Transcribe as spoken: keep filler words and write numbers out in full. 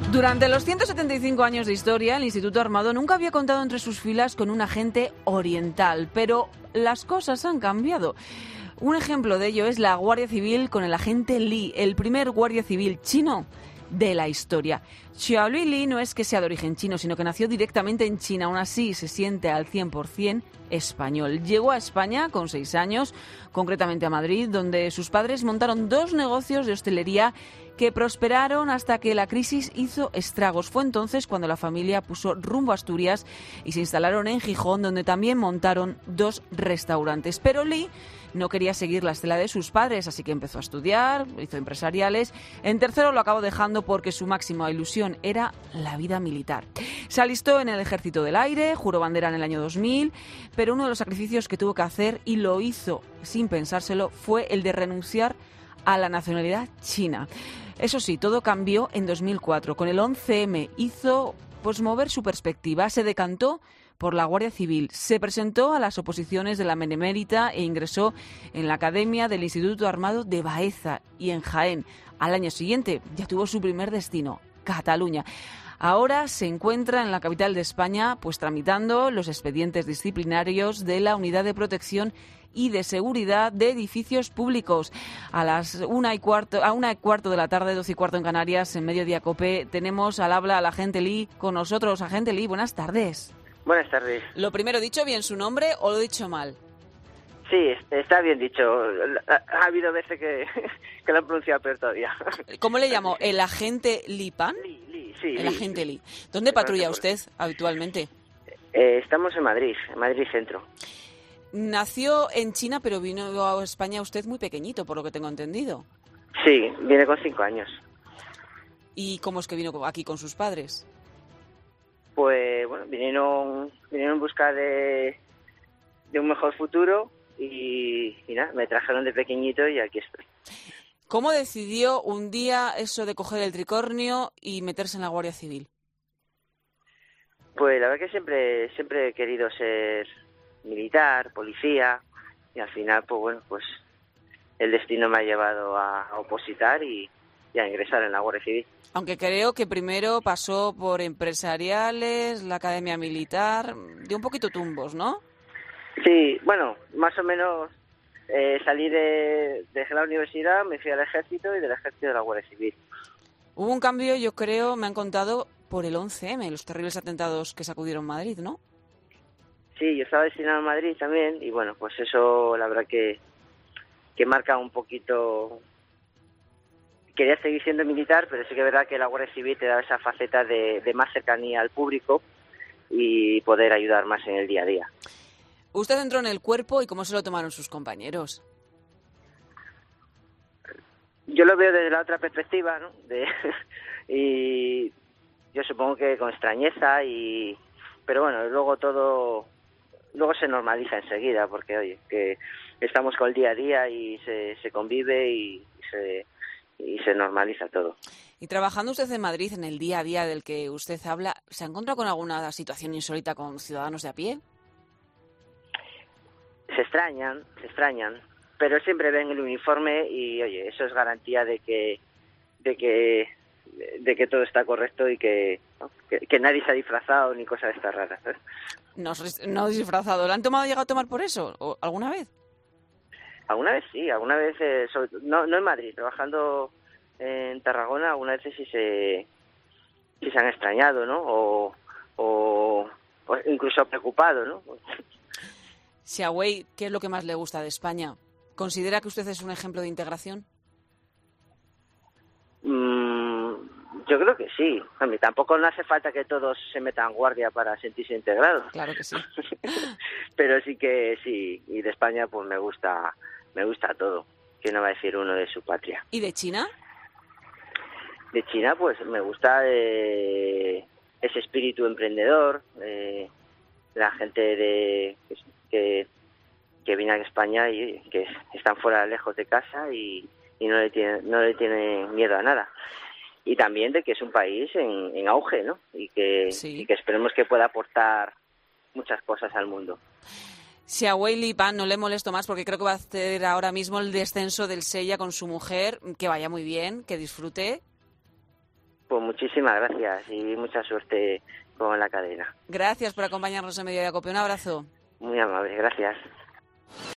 Durante los ciento setenta y cinco años de historia, el Instituto Armado nunca había contado entre sus filas con un agente oriental, pero las cosas han cambiado. Un ejemplo de ello es la Guardia Civil con el agente Li, el primer guardia civil chino de la historia. Xiaolui Li no es que sea de origen chino, sino que nació directamente en China. Aún así, se siente al cien por ciento español. Llegó a España con seis años, concretamente a Madrid, donde sus padres montaron dos negocios de hostelería que prosperaron hasta que la crisis hizo estragos. Fue entonces cuando la familia puso rumbo a Asturias y se instalaron en Gijón, donde también montaron dos restaurantes. Pero Li no quería seguir la estela de sus padres, así que empezó a estudiar, hizo empresariales. En tercero lo acabó dejando porque su máxima ilusión era la vida militar. Se alistó en el Ejército del Aire, juró bandera en el año dos mil, pero uno de los sacrificios que tuvo que hacer, y lo hizo sin pensárselo, fue el de renunciar a la nacionalidad china. Eso sí, todo cambió en dos mil cuatro. Con el once eme hizo pues mover su perspectiva, se decantó por la Guardia Civil, se presentó a las oposiciones de la Benemérita e ingresó en la Academia del Instituto Armado de Baeza y en Jaén. Al año siguiente ya tuvo su primer destino, Cataluña. Ahora se encuentra en la capital de España, pues tramitando los expedientes disciplinarios de la Unidad de Protección y de Seguridad de Edificios Públicos. A las una y cuarto, a una y cuarto de la tarde, doce y cuarto en Canarias, en Mediodía Cope, tenemos al habla al agente Li con nosotros. Agente Li, buenas tardes. Buenas tardes. Lo primero, ¿dicho bien su nombre o lo he dicho mal? Sí, está bien dicho. Ha, ha habido veces que, que lo han pronunciado peor todavía. ¿Cómo le llamo? ¿El agente Li Pan? Li, Li, sí. El Li, agente Li. Li. ¿Dónde patrulla usted habitualmente? Eh, estamos en Madrid, en Madrid Centro. Nació en China, pero vino a España usted muy pequeñito, por lo que tengo entendido. Sí, viene con cinco años. ¿Y cómo es que vino aquí con sus padres? Pues, bueno, vinieron, vinieron en busca de, de un mejor futuro y, y nada, me trajeron de pequeñito y aquí estoy. ¿Cómo decidió un día eso de coger el tricornio y meterse en la Guardia Civil? Pues la verdad que siempre, siempre he querido ser militar, policía, y al final, pues bueno, pues el destino me ha llevado a, a opositar y, y a ingresar en la Guardia Civil. Aunque creo que primero pasó por empresariales, la Academia Militar, de un poquito tumbos, ¿no? Sí, bueno, más o menos eh, salí de, de la universidad, me fui al ejército y del ejército de la Guardia Civil. Hubo un cambio, yo creo, me han contado, por el once eme, los terribles atentados que sacudieron Madrid, ¿no? Sí, yo estaba destinado a Madrid también y bueno, pues eso la verdad que, que marca un poquito. Quería seguir siendo militar, pero sí que es verdad que la Guardia Civil te da esa faceta de, de más cercanía al público y poder ayudar más en el día a día. Usted entró en el cuerpo y ¿cómo se lo tomaron sus compañeros? Yo lo veo desde la otra perspectiva, ¿no? De, y yo supongo que con extrañeza y, pero bueno, luego todo, luego se normaliza enseguida porque oye, que estamos con el día a día y se, se convive y, y se y se normaliza todo. Y trabajando usted en Madrid, en el día a día del que usted habla, ¿se ha encontrado con alguna situación insólita con ciudadanos de a pie? Se extrañan, se extrañan, pero siempre ven el uniforme y, oye, eso es garantía de que de que de que todo está correcto y que, ¿no? que, que nadie se ha disfrazado ni cosas de estas raras, ¿eh? No, no disfrazado. ¿Lo han tomado llegado a tomar por eso? ¿O alguna vez? Alguna vez sí, alguna vez, eh, sobre, no, no en Madrid, trabajando en Tarragona, alguna vez sí se, sí se han extrañado, ¿no? O, o, o incluso preocupado, ¿no? Xiaowei, ¿qué es lo que más le gusta de España? ¿Considera que usted es un ejemplo de integración? Mm, yo creo que sí. A mí tampoco no hace falta que todos se metan guardia para sentirse integrados. Claro que sí. Pero sí que sí, y de España pues me gusta... Me gusta todo, que no va a decir uno de su patria. ¿Y de China? De China, pues me gusta eh, ese espíritu emprendedor, eh, la gente de que, que viene a España y que están fuera, lejos de casa y, y no le tienen no le tienen miedo a nada. Y también de que es un país en, en auge, ¿no? Y que, sí. y que esperemos que pueda aportar muchas cosas al mundo. Xiaowei Li Pan, no le molesto más porque creo que va a hacer ahora mismo el descenso del Sella con su mujer. Que vaya muy bien, que disfrute. Pues muchísimas gracias y mucha suerte con la cadena. Gracias por acompañarnos en Mediodía Cope. Un abrazo. Muy amable, gracias.